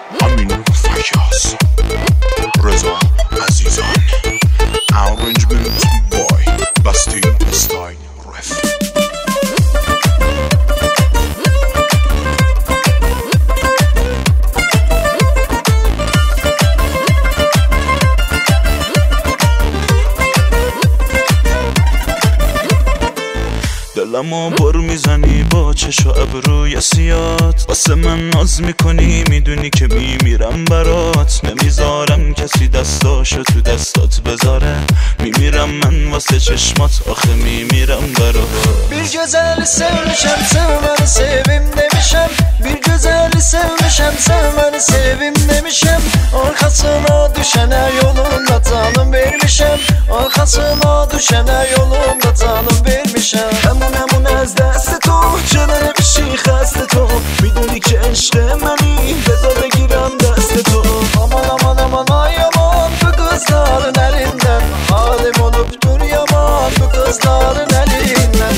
امین فیاض، رضا عزیزان، Arrangement boy Basti Style Ref. دلمو بر میزنی با چش و ابروی سیات، واسه من ناز میکنی میدونی که میمیرم برات، نمیذارم کسی دستاشو تو دستات بذاره، میمیرم من واسه چشمات آخه میمیرم برات. Bir güzeli sevmişem sevmeni sevim demişem, bir güzeli sevmişem sevmeni sevim demişem, arkasına düşene yolunda tanım vermişem, arkasına düşene yolunda tanım vermişem. همون از دست تو چرا نمیشی خسته تو، میدونی که عشق منی بذار بگیرم دست تو. aman aman aman ay aman bu kızların elinden، halim olup dur yaman bu kızların elinden.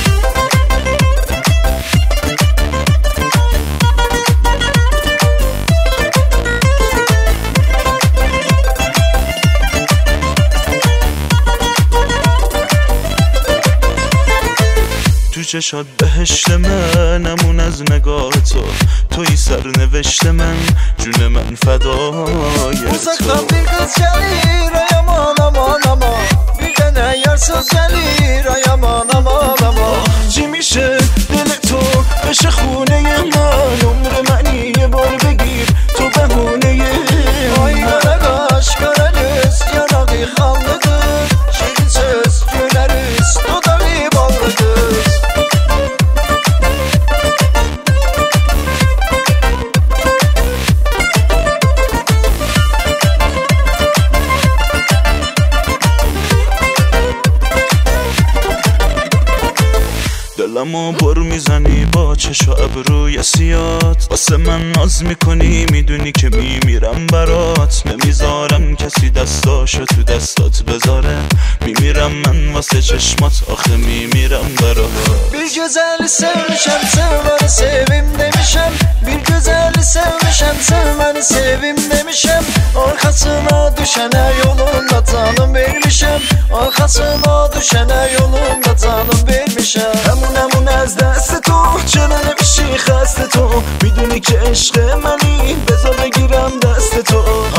تو چشات بهشت منمون از نگاه تو، توی سرنوشت من جون من فدای تو. Uzaktan bir kız gelir ay aman aman aman، bir tane yarsız gelir ay aman aman aman. چی میشه دل تو بشه خونه من، عمر منی یه بار بگیر تو بهونه Ay kara kaş kara göz yanağı kanlıdır، şirin söz güleriz dudağı ballıdır. دلمو بر میزنی با چش و ابروی سیات، واسه من ناز میکنی میدونی که میمیرم برات، نمیذارم کسی دستاشو تو دستات بذاره، میمیرم من واسه چشمات آخه میمیرم برات. Bir güzeli sevmişem sevmeni sevim demişem، bir güzeli sevmişem sevmeni sevim demişem, arkasına düşene yolunda tanım vermişem، arkasına düşene yolunda tanım vermişem. همون از دست تو چرا نمیشی خسته تو، میدونی که عشق منی بذار بگیرم دست تو.